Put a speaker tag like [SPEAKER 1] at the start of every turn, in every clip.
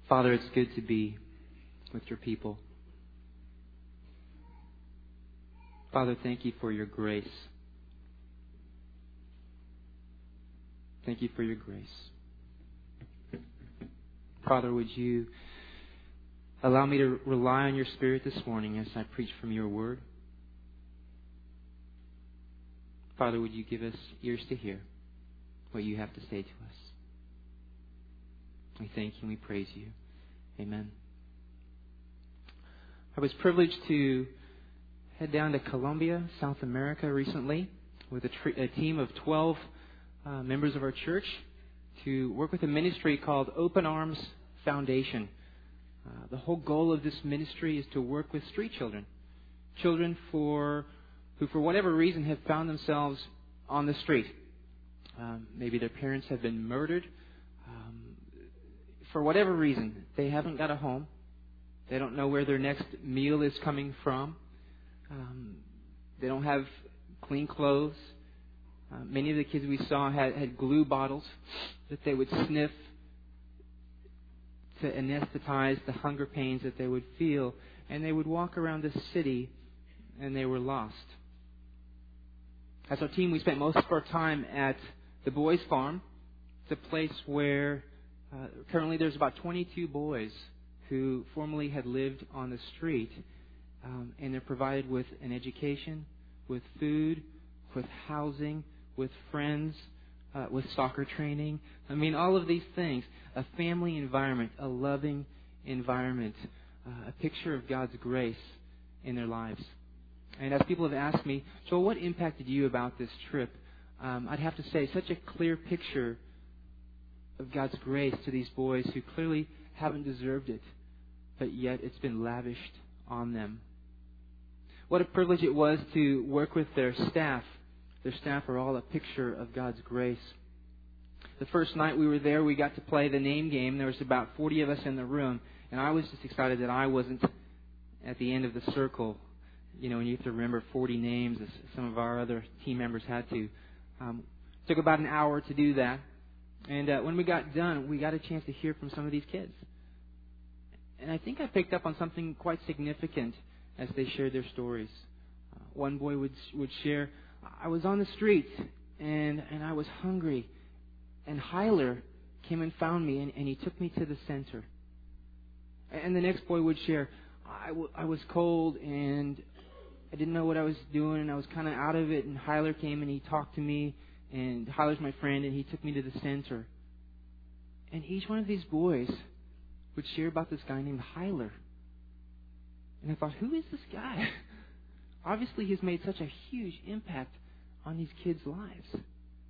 [SPEAKER 1] Father, it's good to be with your people. Father, thank you for your grace. Thank you for your grace. Father, would you allow me to rely on your Spirit this morning as I preach from your word? Father, would you give us ears to hear what you have to say to us? We thank you and we praise you. Amen. I was privileged to head down to Colombia, South America recently with a team of 12 members of our church to work with a ministry called Open Arms Foundation. The whole goal of this ministry is to work with street children. Children who for whatever reason have found themselves on the street. Maybe their parents have been murdered. For whatever reason, they haven't got a home. They don't know where their next meal is coming from. They don't have clean clothes. Many of the kids we saw had glue bottles that they would sniff to anesthetize the hunger pains that they would feel. And they would walk around the city and they were lost. As our team, we spent most of our time at the boys' farm. It's a place where currently there's about 22 boys who formerly had lived on the street. And they're provided with an education, with food, with housing, with friends, with soccer training. I mean, all of these things. A family environment, a loving environment, a picture of God's grace in their lives. And as people have asked me, Joel, what impacted you about this trip? I'd have to say, such a clear picture of God's grace to these boys who clearly haven't deserved it, but yet it's been lavished on them. What a privilege it was to work with their staff. Their staff are all a picture of God's grace. The first night we were there, we got to play the name game. There was about 40 of us in the room, and I was just excited that I wasn't at the end of the circle. You know, and you have to remember 40 names, as some of our other team members had to. Took about an hour to do that. And when we got done, we got a chance to hear from some of these kids. And I think I picked up on something quite significant as they shared their stories. One boy would share, I was on the street and I was hungry. And Hyler came and found me and he took me to the center. And the next boy would share, I was cold and I didn't know what I was doing and I was kind of out of it. And Hyler came and he talked to me. And Hyler's my friend and he took me to the center. And each one of these boys would share about this guy named Hyler. And I thought, who is this guy? Obviously, he's made such a huge impact on these kids' lives.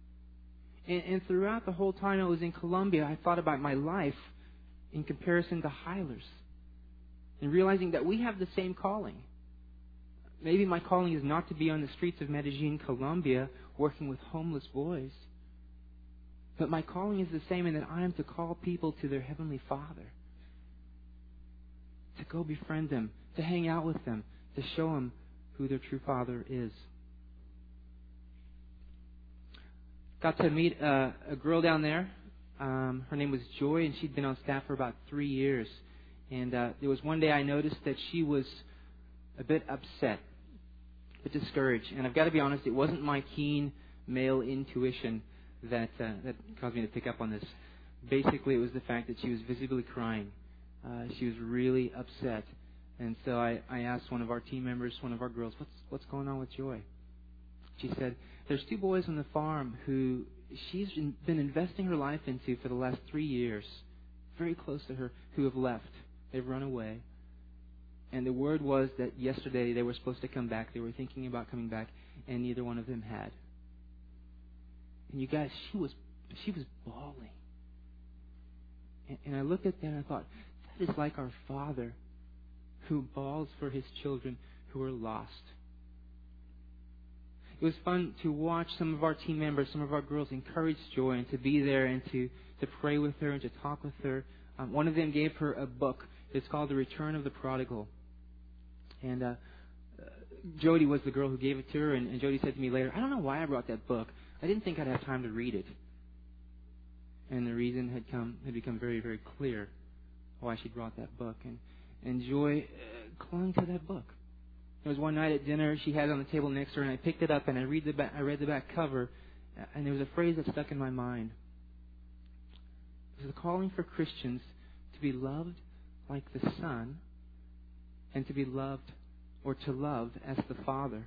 [SPEAKER 1] And throughout the whole time I was in Colombia, I thought about my life in comparison to Hyler's. And realizing that we have the same calling. Maybe my calling is not to be on the streets of Medellin, Colombia, working with homeless boys. But my calling is the same in that I am to call people to their Heavenly Father. To go befriend them, to hang out with them, to show them who their true Father is. Got to meet a girl down there. Her name was Joy, and she'd been on staff for about 3 years. And there was one day I noticed that she was a bit upset, a bit discouraged. And I've got to be honest, it wasn't my keen male intuition that caused me to pick up on this. Basically, it was the fact that she was visibly crying. She was really upset. And so I asked one of our team members, one of our girls, what's going on with Joy? She said, there's 2 boys on the farm who she's been investing her life into for the last 3 years, very close to her, who have left. They've run away. And the word was that yesterday they were supposed to come back. They were thinking about coming back, and neither one of them had. And you guys, she was bawling. And I looked at that and I thought, that is like our Father who bawls for His children who are lost. It was fun to watch some of our team members, some of our girls encourage Joy and to be there and to pray with her and to talk with her. One of them gave her a book. It's called The Return of the Prodigal. And Jody was the girl who gave it to her. And Jody said to me later, I don't know why I brought that book. I didn't think I'd have time to read it. And the reason had become very, very clear. why she brought that book. And Joy clung to that book. There was one night at dinner, she had it on the table next to her, and I picked it up and I read the back cover, and there was a phrase that stuck in my mind. It was a calling for Christians to be loved like the Son, and to be loved, or to love as the Father.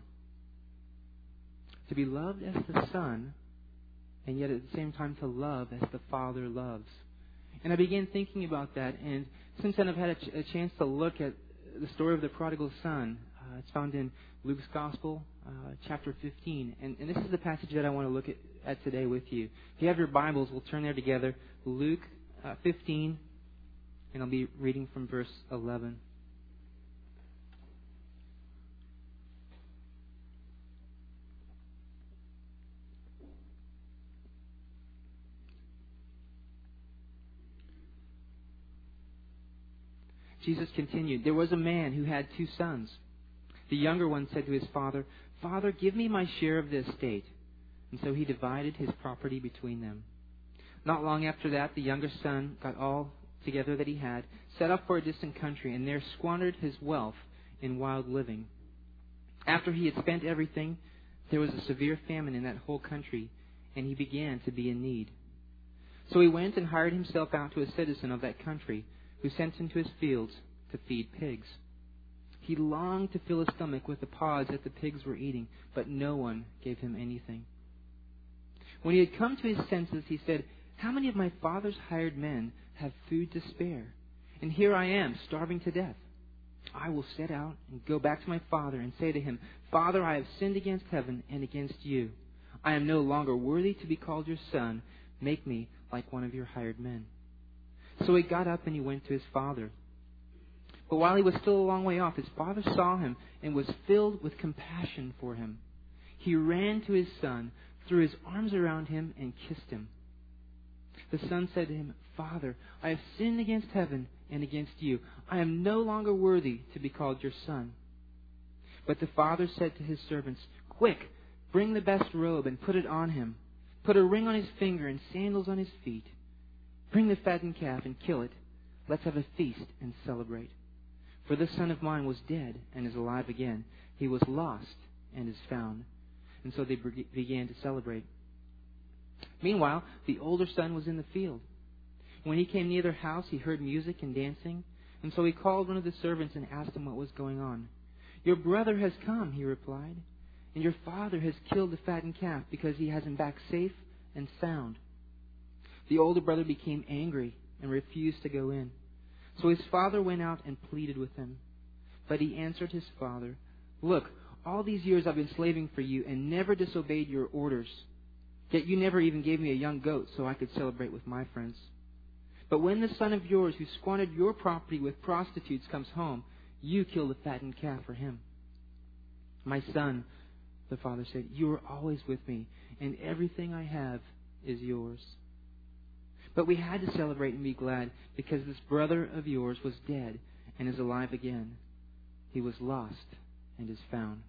[SPEAKER 1] To be loved as the Son, and yet at the same time to love as the Father loves. And I began thinking about that, and since then I've had a chance to look at the story of the prodigal son. It's found in Luke's Gospel, chapter 15. And this is the passage that I want to look at today with you. If you have your Bibles, we'll turn there together. Luke 15, and I'll be reading from verse 11. Jesus continued, "There was a man who had 2 sons. The younger one said to his father, 'Father, give me my share of the estate.' And so he divided his property between them. Not long after that, the younger son got all together that he had, set off for a distant country, and there squandered his wealth in wild living. After he had spent everything, there was a severe famine in that whole country, and he began to be in need. So he went and hired himself out to a citizen of that country, who sent him to his fields to feed pigs. He longed to fill his stomach with the pods that the pigs were eating, but no one gave him anything. When he had come to his senses, he said, 'How many of my father's hired men have food to spare? And here I am, starving to death. I will set out and go back to my father and say to him, Father, I have sinned against heaven and against you. I am no longer worthy to be called your son. Make me like one of your hired men.' So he got up and he went to his father. But while he was still a long way off, his father saw him and was filled with compassion for him. He ran to his son, threw his arms around him, and kissed him. The son said to him, 'Father, I have sinned against heaven and against you. I am no longer worthy to be called your son.' But the father said to his servants, 'Quick, bring the best robe and put it on him. Put a ring on his finger and sandals on his feet. Bring the fattened calf and kill it. Let's have a feast and celebrate. For this son of mine was dead and is alive again. He was lost and is found.' And so they began to celebrate. Meanwhile, the older son was in the field. When he came near their house, he heard music and dancing. And so he called one of the servants and asked him what was going on. 'Your brother has come,' he replied, 'and your father has killed the fattened calf because he has him back safe and sound.' The older brother became angry and refused to go in. So his father went out and pleaded with him. But he answered his father, 'Look, all these years I've been slaving for you and never disobeyed your orders. Yet you never even gave me a young goat so I could celebrate with my friends. But when the son of yours who squandered your property with prostitutes comes home, you kill the fattened calf for him.' 'My son,' the father said, 'you are always with me, and everything I have is yours. But we had to celebrate and be glad because this brother of yours was dead and is alive again. He was lost and is found.'"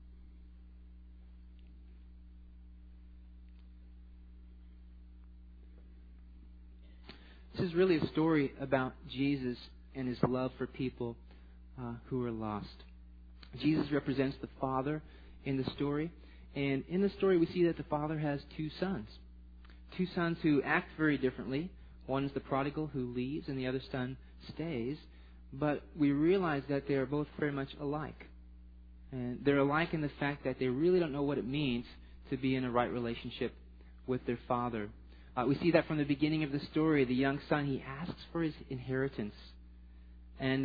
[SPEAKER 1] This is really a story about Jesus and his love for people who are lost. Jesus represents the Father in the story. And in the story, we see that the Father has 2 sons. 2 sons who act very differently. One is the prodigal who leaves, and the other son stays. But we realize that they are both very much alike. And they're alike in the fact that they really don't know what it means to be in a right relationship with their father. We see that from the beginning of the story. The young son, he asks for his inheritance. And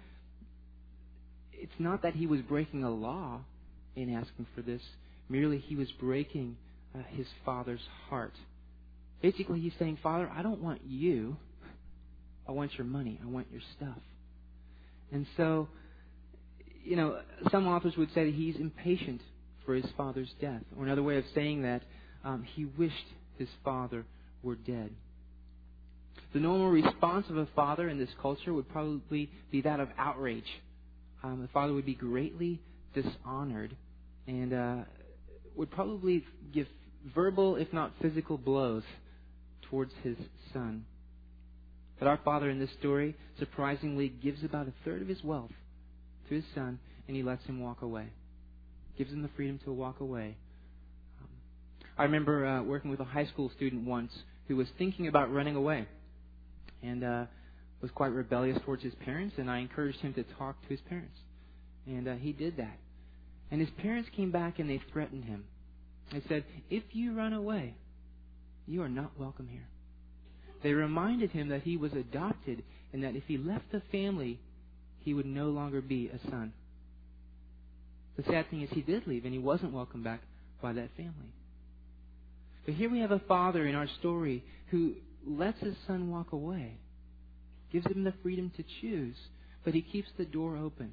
[SPEAKER 1] it's not that he was breaking a law in asking for this. Merely he was breaking his father's heart. Basically, he's saying, "Father, I don't want you. I want your money. I want your stuff." And so, some authors would say that he's impatient for his father's death. Or another way of saying that, he wished his father were dead. The normal response of a father in this culture would probably be that of outrage. The father would be greatly dishonored and would probably give verbal, if not physical, blows towards his son. But our Father in this story surprisingly gives about a third of his wealth to his son, and he lets him walk away. Gives him the freedom to walk away. I remember working with a high school student once who was thinking about running away and was quite rebellious towards his parents, and I encouraged him to talk to his parents. And he did that. And his parents came back and they threatened him. They said, if you run away, you are not welcome here. They reminded him that he was adopted and that if he left the family, he would no longer be a son. The sad thing is he did leave and he wasn't welcomed back by that family. But here we have a father in our story who lets his son walk away, gives him the freedom to choose, but he keeps the door open.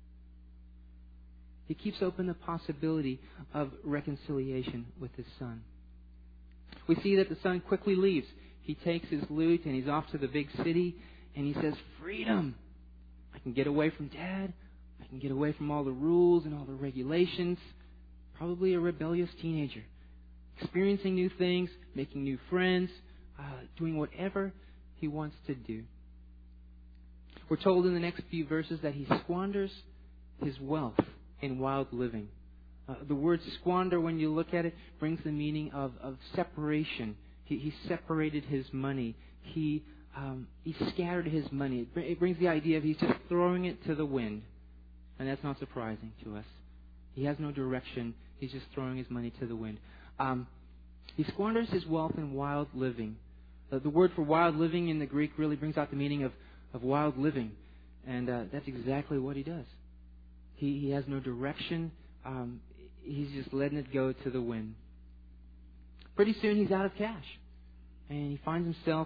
[SPEAKER 1] He keeps open the possibility of reconciliation with his son. We see that the son quickly leaves. He takes his lute and he's off to the big city and he says, freedom! I can get away from Dad. I can get away from all the rules and all the regulations. Probably a rebellious teenager. Experiencing new things, making new friends, doing whatever he wants to do. We're told in the next few verses that he squanders his wealth in wild living. The word squander, when you look at it, brings the meaning of separation. He separated his money. He scattered his money. It brings the idea of he's just throwing it to the wind. And that's not surprising to us. He has no direction. He's just throwing his money to the wind. He squanders his wealth in wild living. The word for wild living in the Greek really brings out the meaning of wild living. And that's exactly what he does. He has no direction. He's just letting it go to the wind. Pretty soon he's out of cash. And he finds himself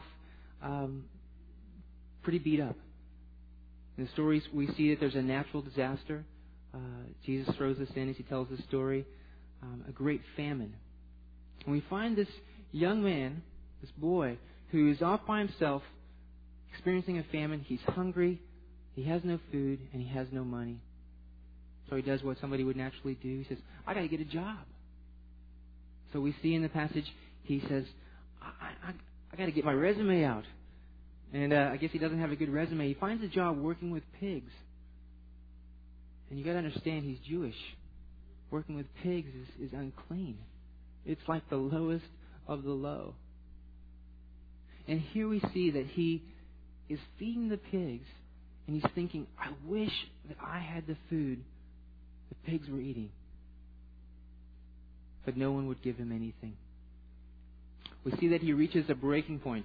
[SPEAKER 1] pretty beat up. In the stories we see that there's a natural disaster. Jesus throws us in as he tells the story. A great famine. And we find this young man, this boy, who is off by himself, experiencing a famine. He's hungry, he has no food, and he has no money. So he does what somebody would naturally do. He says, I got to get a job. So we see in the passage, he says, I got to get my resume out. And I guess he doesn't have a good resume. He finds a job working with pigs. And you got to understand, he's Jewish. Working with pigs is unclean. It's like the lowest of the low. And here we see that he is feeding the pigs, and he's thinking, I wish that I had the food the pigs were eating. But no one would give him anything. We see that he reaches a breaking point.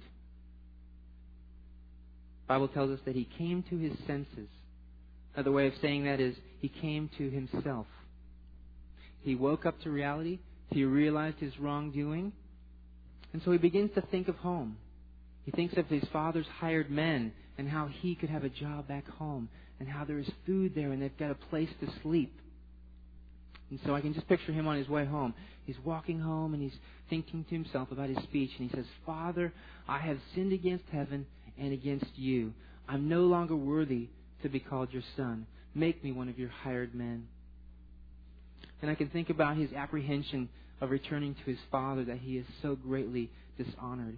[SPEAKER 1] The Bible tells us that he came to his senses. Another way of saying that is he came to himself. He woke up to reality. He realized his wrongdoing. And so he begins to think of home. He thinks of his father's hired men and how he could have a job back home and how there is food there and they've got a place to sleep. And so I can just picture him on his way home. He's walking home and he's thinking to himself about his speech. And he says, Father, I have sinned against heaven and against you. I'm no longer worthy to be called your son. Make me one of your hired men. And I can think about his apprehension of returning to his father that he is so greatly dishonored.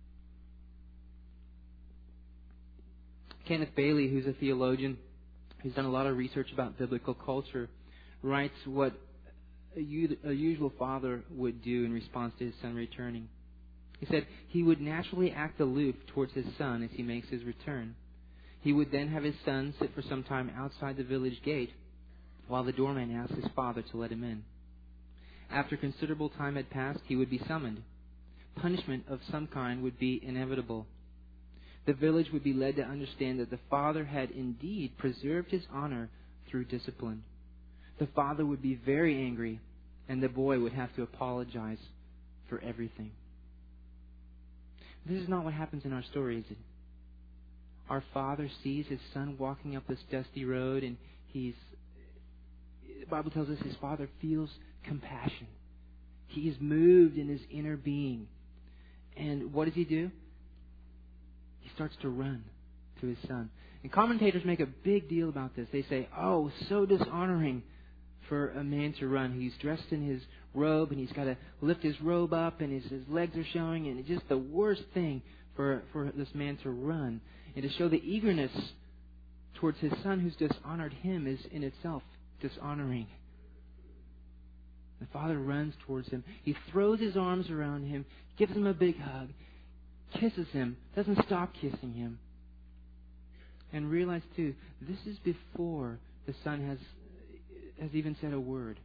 [SPEAKER 1] Kenneth Bailey, who's a theologian, who's done a lot of research about biblical culture, writes what a usual father would do in response to his son returning. He said he would naturally act aloof towards his son as he makes his return. He would then have his son sit for some time outside the village gate while the doorman asked his father to let him in. After considerable time had passed, he would be summoned. Punishment of some kind would be inevitable. The village would be led to understand that the father had indeed preserved his honor through discipline. The father would be very angry, and the boy would have to apologize for everything. This is not what happens in our story, is it? Our father sees his son walking up this dusty road, and the Bible tells us his father feels compassion. He is moved in his inner being. And what does he do? He starts to run to his son. And commentators make a big deal about this. They say, oh, so dishonoring for a man to run. He's dressed in his robe and he's got to lift his robe up and his legs are showing, and it's just the worst thing for this man to run and to show the eagerness towards his son who's dishonored him is in itself dishonoring. The father runs towards him. He throws his arms around him, gives him a big hug, kisses him, doesn't stop kissing him. And realize, too, this is before the son has even said a word.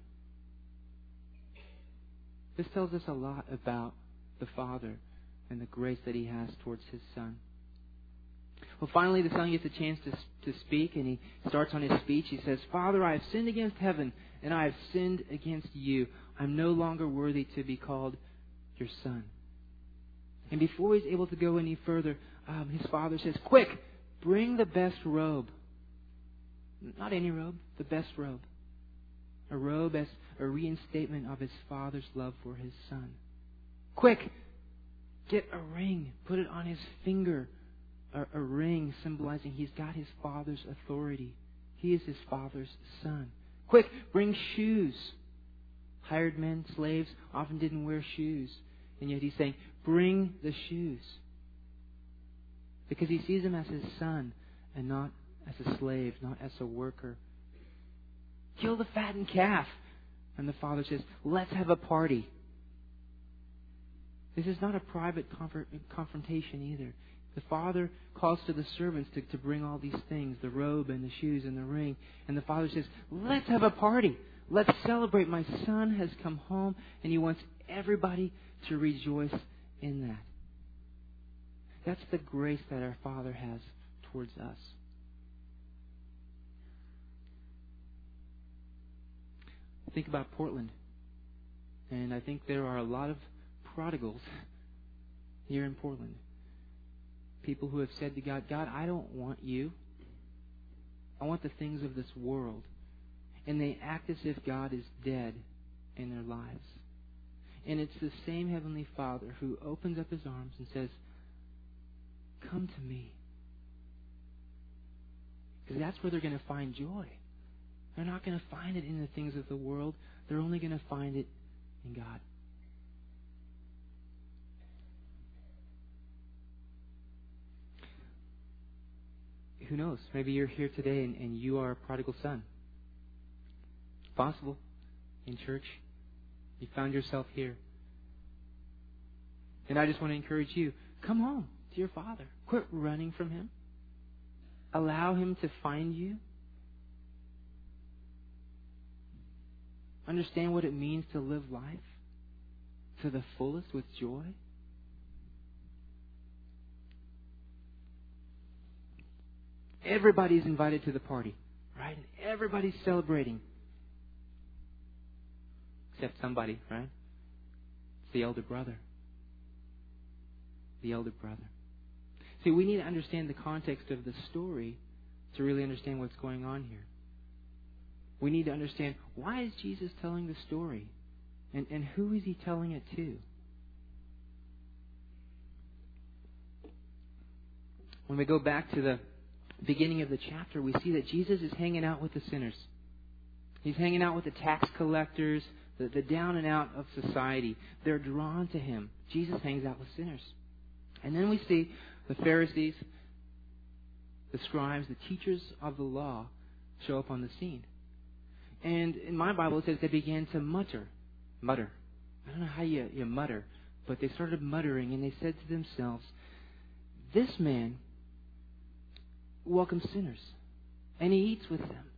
[SPEAKER 1] This tells us a lot about the Father and the grace that He has towards His Son. Well, finally, the Son gets a chance to speak, and he starts on his speech. He says, "Father, I have sinned against heaven, and I have sinned against you. I'm no longer worthy to be called your son." And before he's able to go any further, his father says, "Quick, bring the best robe." Not any robe, the best robe. A robe as a reinstatement of his father's love for his son. "Quick, get a ring, put it on his finger." A ring symbolizing he's got his father's authority. He is his father's son. "Quick, bring shoes." Hired men, slaves, often didn't wear shoes. And yet he's saying, bring the shoes. Because he sees him as his son and not as a slave, not as a worker. "Kill the fattened calf." And the father says, "Let's have a party." This is not a private confrontation either. The father calls to the servants to bring all these things, the robe and the shoes and the ring. And the father says, "Let's have a party. Let's celebrate. My son has come home." And he wants everybody to rejoice in that. That's the grace that our Father has towards us. Think about Portland. And I think there are a lot of prodigals here in Portland. People who have said to God, "God, I don't want you. I want the things of this world." And they act as if God is dead in their lives. And it's the same Heavenly Father who opens up His arms and says, "Come to me." Because that's where they're going to find joy. They're not going to find it in the things of the world. They're only going to find it in God. Who knows? Maybe you're here today and you are a prodigal son. It's possible. In church, you found yourself here. And I just want to encourage you, come home to your Father. Quit running from Him. Allow Him to find you. Understand what it means to live life to the fullest with joy. Everybody's invited to the party, right? And everybody's celebrating. Except somebody, right? It's the elder brother. The elder brother. See, we need to understand the context of the story to really understand what's going on here. We need to understand, why is Jesus telling the story? And who is He telling it to? When we go back to the beginning of the chapter, we see that Jesus is hanging out with the sinners. He's hanging out with the tax collectors, the down and out of society. They're drawn to Him. Jesus hangs out with sinners. And then we see the Pharisees, the scribes, the teachers of the law show up on the scene. And in my Bible it says they began to mutter. I don't know how you mutter, but they started muttering and they said to themselves, "This man welcomes sinners, and He eats with them."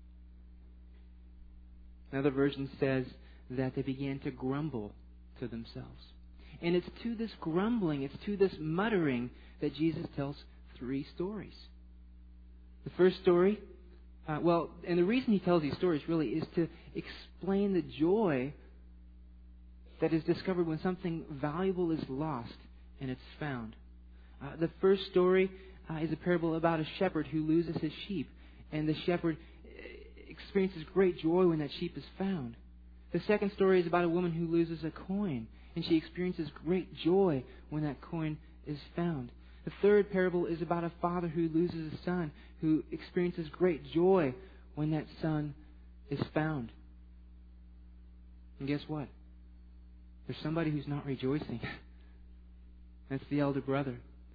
[SPEAKER 1] Another version says that they began to grumble to themselves. And it's to this grumbling, it's to this muttering that Jesus tells 3 stories. The first story, and the reason He tells these stories really is to explain the joy that is discovered when something valuable is lost and it's found. The first story is a parable about a shepherd who loses his sheep, and the shepherd experiences great joy when that sheep is found. The second story is about a woman who loses a coin, and she experiences great joy when that coin is found. The third parable is about a father who loses a son, who experiences great joy when that son is found. And guess what? There's somebody who's not rejoicing. That's the elder brother.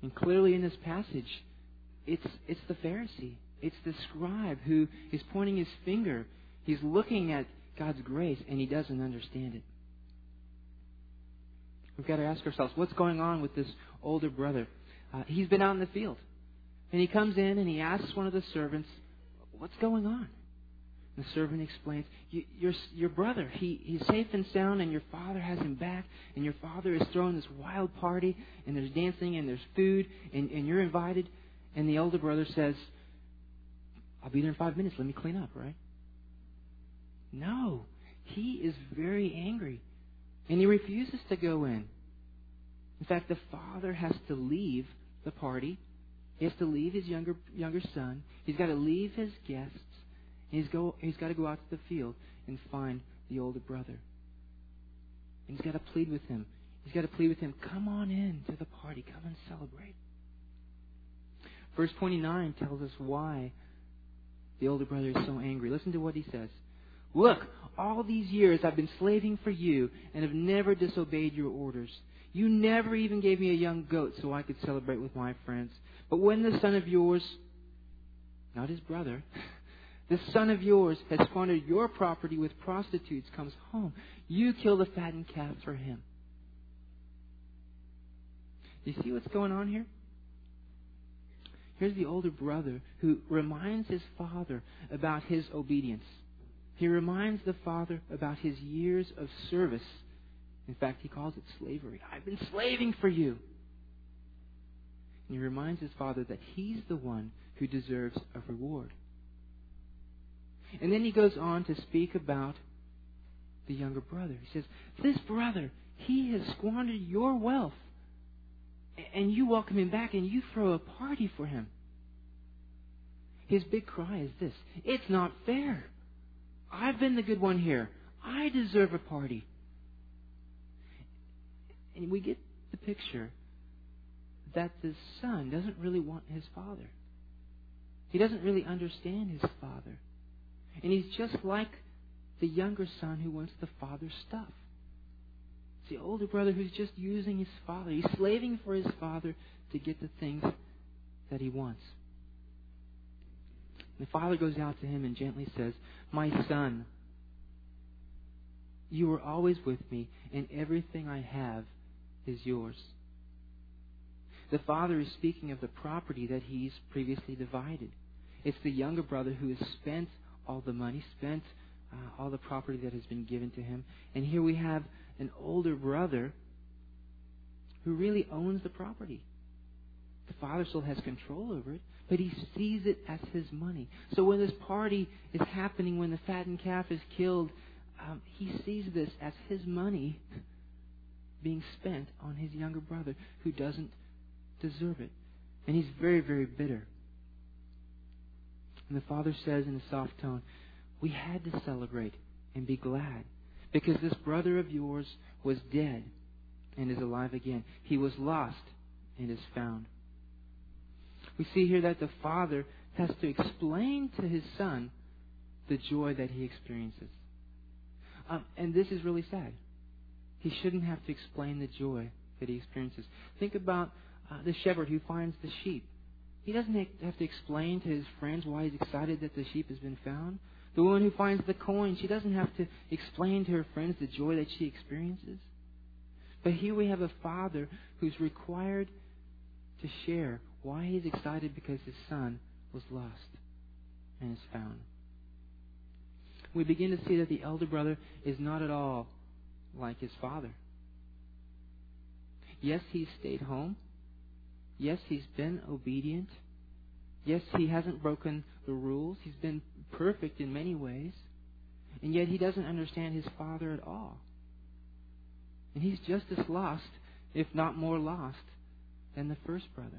[SPEAKER 1] And clearly in this passage, it's the Pharisee. It's the scribe who is pointing his finger. He's looking at God's grace, and he doesn't understand it. We've got to ask ourselves, what's going on with this older brother? He's been out in the field. And he comes in and he asks one of the servants, what's going on? And the servant explains, your brother, he's safe and sound, and your father has him back, and your father is throwing this wild party, and there's dancing, and there's food, and you're invited. And the older brother says, I'll be there in 5 minutes, let me clean up, right? No, he is very angry, and he refuses to go in. In fact, the father has to leave the party. He has to leave his younger son. He's got to leave his guests. He's got to go out to the field and find the older brother. And he's got to plead with him. He's got to plead with him, come on in to the party. Come and celebrate. Verse 29 tells us why the older brother is so angry. Listen to what he says. Look, all these years I've been slaving for you and have never disobeyed your orders. You never even gave me a young goat so I could celebrate with my friends. But when the son of yours, not his brother, the son of yours has squandered your property with prostitutes, comes home, you kill the fattened calf for him. Do you see what's going on here? Here's the older brother who reminds his father about his obedience. He reminds the father about his years of service. In fact, he calls it slavery. I've been slaving for you. And he reminds his father that he's the one who deserves a reward. And then he goes on to speak about the younger brother. He says, this brother, he has squandered your wealth. And you welcome him back and you throw a party for him. His big cry is this: it's not fair. I've been the good one here. I deserve a party. And we get the picture that the son doesn't really want his father. He doesn't really understand his father. And he's just like the younger son who wants the father's stuff. It's the older brother who's just using his father. He's slaving for his father to get the things that he wants. The father goes out to him and gently says, my son, you are always with me, and everything I have is yours. The father is speaking of the property that he's previously divided. It's the younger brother who has spent all the money, spent all the property that has been given to him. And here we have an older brother who really owns the property. The father still has control over it, but he sees it as his money. So when this party is happening, when the fattened calf is killed, he sees this as his money being spent on his younger brother who doesn't deserve it. And he's very, very bitter. And the father says in a soft tone, we had to celebrate and be glad because this brother of yours was dead and is alive again. He was lost and is found. We see here that the father has to explain to his son the joy that he experiences. And this is really sad. He shouldn't have to explain the joy that he experiences. Think about the shepherd who finds the sheep. He doesn't have to explain to his friends why he's excited that the sheep has been found. The woman who finds the coin, she doesn't have to explain to her friends the joy that she experiences. But here we have a father who's required to share why he's excited because his son was lost and is found. We begin to see that the elder brother is not at all like his father. Yes, he's stayed home. Yes, he's been obedient. Yes, he hasn't broken the rules. He's been perfect in many ways. And yet he doesn't understand his father at all. And he's just as lost, if not more lost, than the first brother.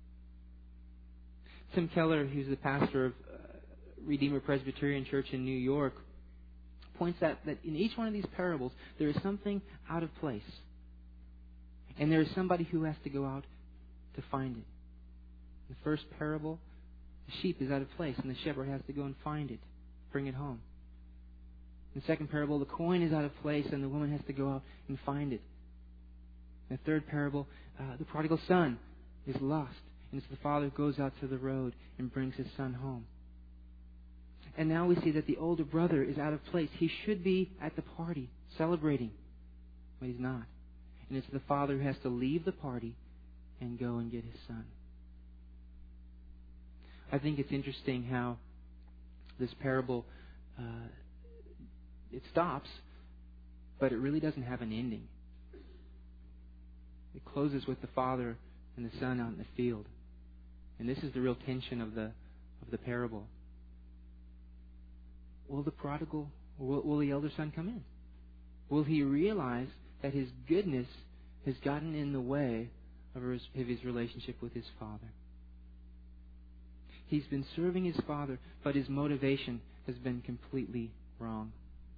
[SPEAKER 1] Tim Keller, who's the pastor of Redeemer Presbyterian Church in New York, points out that in each one of these parables, there is something out of place. And there is somebody who has to go out to find it. In the first parable, the sheep is out of place, and the shepherd has to go and find it, bring it home. In the second parable, the coin is out of place, and the woman has to go out and find it. In the third parable, the prodigal son is lost. And so the father goes out to the road and brings his son home. And now we see that the older brother is out of place. He should be at the party, celebrating, but he's not. And it's the father who has to leave the party and go and get his son. I think it's interesting how this parable, it stops, but it really doesn't have an ending. It closes with the father and the son out in the field. And this is the real tension of the parable. Will the prodigal, will the elder son come in? Will he realize that his goodness has gotten in the way of his relationship with his father? He's been serving his father, but his motivation has been completely wrong.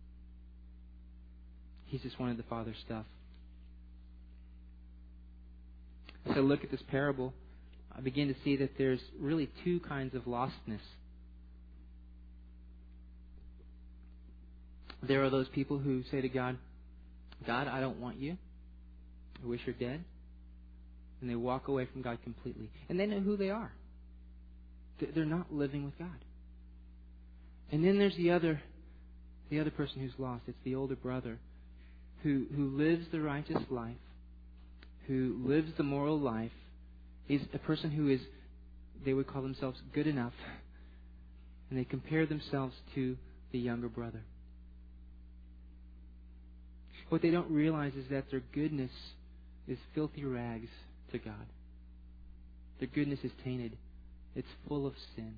[SPEAKER 1] He's just wanted the father's stuff. As I look at this parable, I begin to see that there's really two kinds of lostness. There are those people who say to God, God, I don't want you. I wish you're dead. And they walk away from God completely. And they know who they are. They're not living with God. And then there's the other person who's lost. It's the older brother who lives the righteous life, who lives the moral life. He's a person who is, they would call themselves good enough. And they compare themselves to the younger brother. What they don't realize is that their goodness is filthy rags to God. Their goodness is tainted. It's full of sin.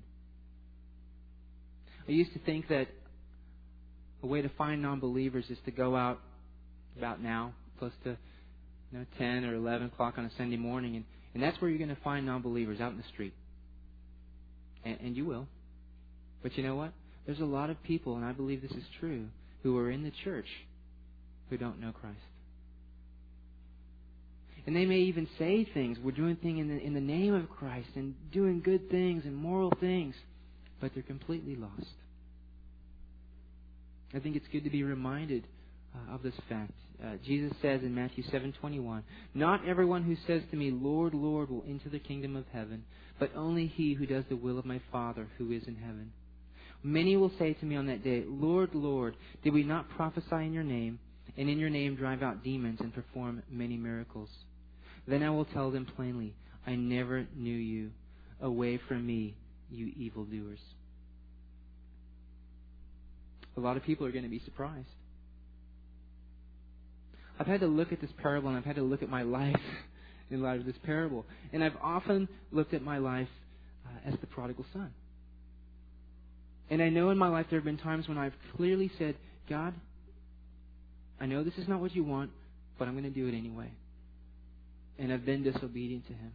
[SPEAKER 1] I used to think that a way to find non-believers is to go out about now, close to 10 or 11 o'clock on a Sunday morning, and that's where you're going to find non-believers, out in the street. And you will. But you know what? There's a lot of people, and I believe this is true, who are in the church who don't know Christ. And they may even say things, we're doing things in the name of Christ and doing good things and moral things, but they're completely lost. I think it's good to be reminded of this fact. Jesus says in Matthew 7:21, not everyone who says to me, Lord, Lord, will enter the kingdom of heaven, but only he who does the will of my Father who is in heaven. Many will say to me on that day, Lord, Lord, did we not prophesy in your name, and in your name drive out demons and perform many miracles? Then I will tell them plainly, I never knew you. Away from me, you evildoers. A lot of people are going to be surprised. I've had to look at this parable, and I've had to look at my life in light of this parable. And I've often looked at my life as the prodigal son. And I know in my life there have been times when I've clearly said, God, I know this is not what you want, but I'm going to do it anyway. And I've been disobedient to Him.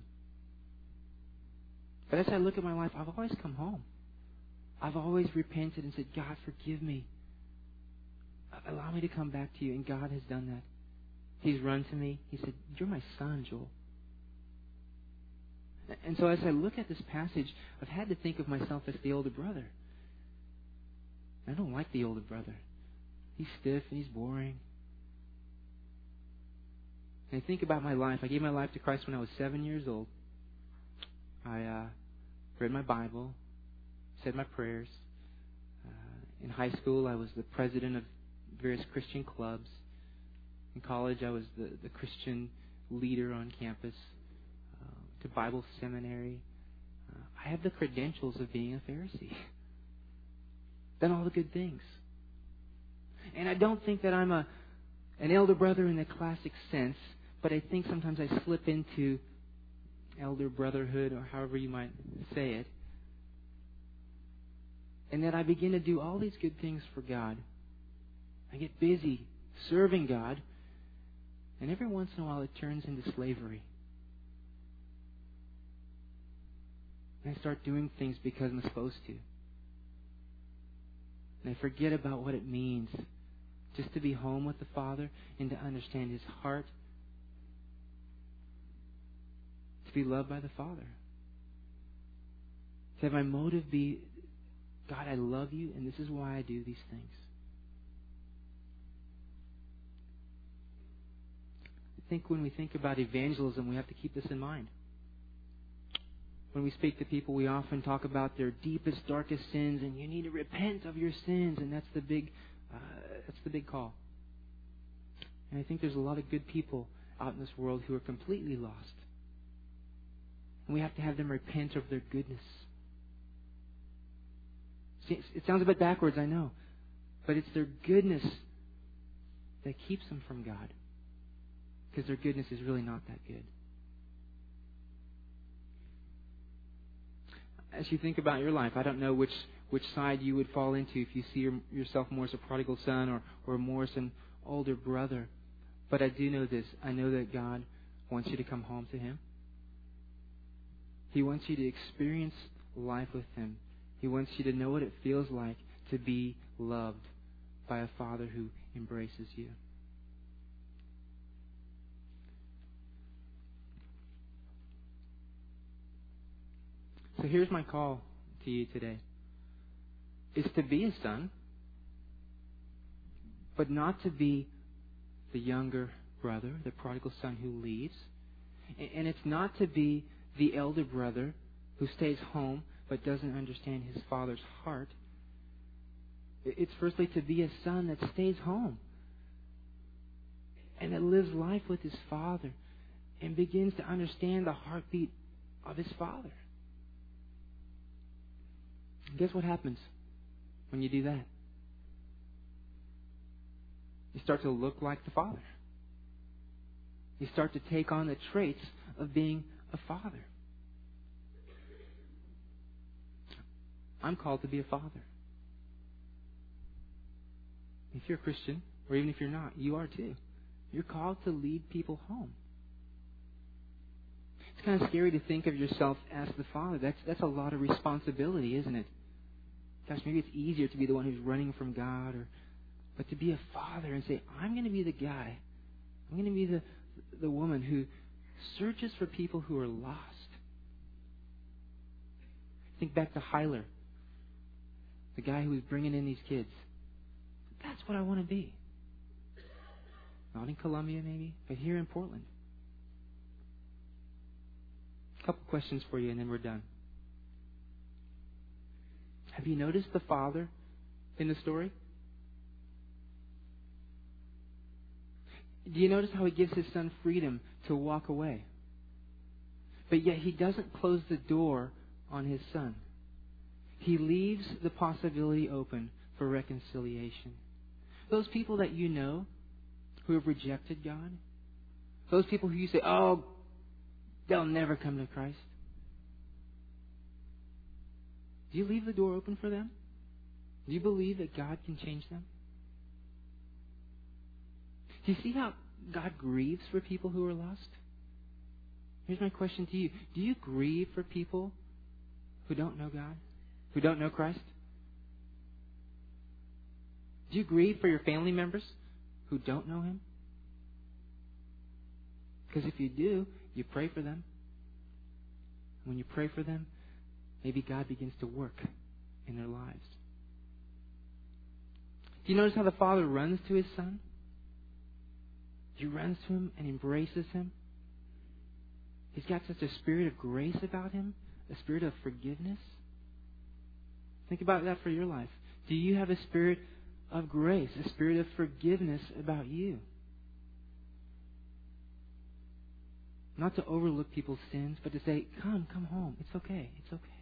[SPEAKER 1] But as I look at my life, I've always come home. I've always repented and said, God, forgive me. Allow me to come back to you. And God has done that. He's run to me. He said, you're my son, Joel. And so as I look at this passage, I've had to think of myself as the older brother. I don't like the older brother. He's stiff and he's boring. And I think about my life. I gave my life to Christ when I was 7 years old. I read my Bible, said my prayers. In high school, I was the president of various Christian clubs. In college, I was the Christian leader on campus. To Bible seminary. I have the credentials of being a Pharisee. Done all the good things. And I don't think that I'm an elder brother in the classic sense, but I think sometimes I slip into elder brotherhood, or however you might say it. And that I begin to do all these good things for God. I get busy serving God, and every once in a while it turns into slavery. And I start doing things because I'm supposed to. And I forget about what it means just to be home with the Father and to understand His heart, to be loved by the Father. To have my motive be, God, I love you, and this is why I do these things. I think when we think about evangelism, we have to keep this in mind. When we speak to people, we often talk about their deepest, darkest sins, and you need to repent of your sins, and that's the big call. And I think there's a lot of good people out in this world who are completely lost. And we have to have them repent of their goodness. See, it sounds a bit backwards, I know, but it's their goodness that keeps them from God, because their goodness is really not that good. As you think about your life, I don't know which side you would fall into, if you see yourself more as a prodigal son or more as an older brother. But I do know this. I know that God wants you to come home to Him. He wants you to experience life with Him. He wants you to know what it feels like to be loved by a Father who embraces you. So here's my call to you today. Is to be a son, but not to be the younger brother, the prodigal son who leaves. And it's not to be the elder brother who stays home but doesn't understand his father's heart. It's firstly to be a son that stays home and that lives life with his father and begins to understand the heartbeat of his father. And guess what happens when you do that? You start to look like the Father. You start to take on the traits of being a father. I'm called to be a father. If you're a Christian, or even if you're not, you are too. You're called to lead people home. It's kind of scary to think of yourself as the father. That's a lot of responsibility, isn't it? Gosh, maybe it's easier to be the one who's running from God, but to be a father and say, I'm going to be the guy. I'm going to be the woman who searches for people who are lost. Think back to Hyler, the guy who was bringing in these kids. That's what I want to be. Not in Columbia, maybe, but here in Portland. A couple questions for you, and then we're done. Have you noticed the father in the story? Do you notice how he gives his son freedom to walk away? But yet he doesn't close the door on his son. He leaves the possibility open for reconciliation. Those people that you know who have rejected God, those people who you say, oh, they'll never come to Christ. Do you leave the door open for them? Do you believe that God can change them? Do you see how God grieves for people who are lost? Here's my question to you. Do you grieve for people who don't know God? Who don't know Christ? Do you grieve for your family members who don't know Him? Because if you do, you pray for them. When you pray for them, maybe God begins to work in their lives. Do you notice how the Father runs to His Son? He runs to Him and embraces Him. He's got such a spirit of grace about Him, a spirit of forgiveness. Think about that for your life. Do you have a spirit of grace, a spirit of forgiveness about you? Not to overlook people's sins, but to say, come home. It's okay. It's okay.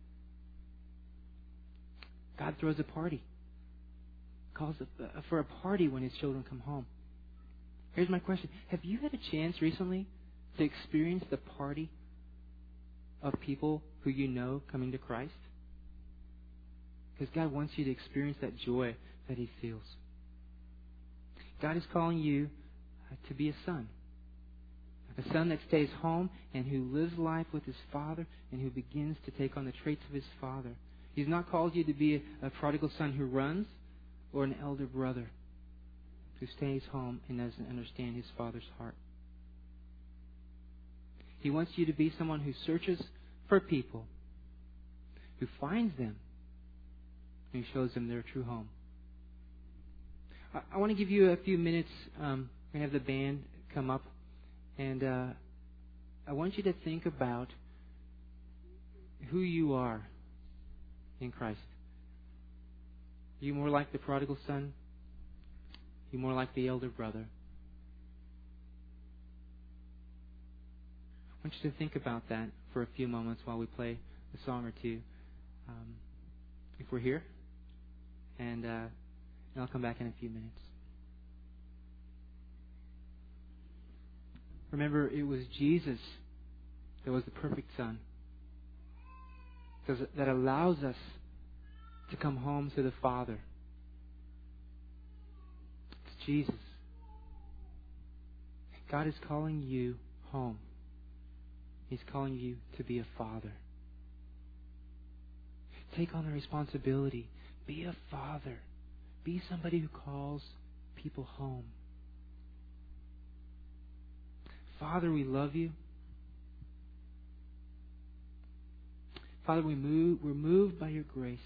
[SPEAKER 1] God throws a party. Calls for a party when His children come home. Here's my question. Have you had a chance recently to experience the party of people who you know coming to Christ? Because God wants you to experience that joy that He feels. God is calling you to be a son. A son that stays home and who lives life with his father and who begins to take on the traits of his father. He's not called you to be a prodigal son who runs or an elder brother who stays home and doesn't understand his father's heart. He wants you to be someone who searches for people, who finds them, and shows them their true home. I want to give you a few minutes. We're going to have the band come up. And I want you to think about who you are in Christ. Are you more like the prodigal son? Are you more like the elder brother? I want you to think about that for a few moments while we play a song or two. If we're here, and I'll come back in a few minutes. Remember, it was Jesus that was the perfect Son, that allows us to come home to the Father. It's Jesus. God is calling you home. He's calling you to be a father. Take on the responsibility. Be a father. Be somebody who calls people home. Father, we love you. Father, we're moved by your grace.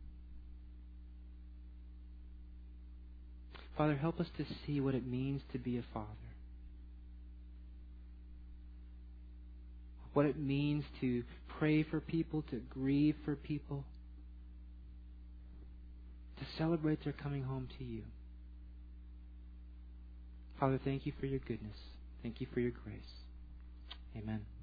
[SPEAKER 1] Father, help us to see what it means to be a father. What it means to pray for people, to grieve for people, to celebrate their coming home to you. Father, thank you for your goodness. Thank you for your grace. Amen.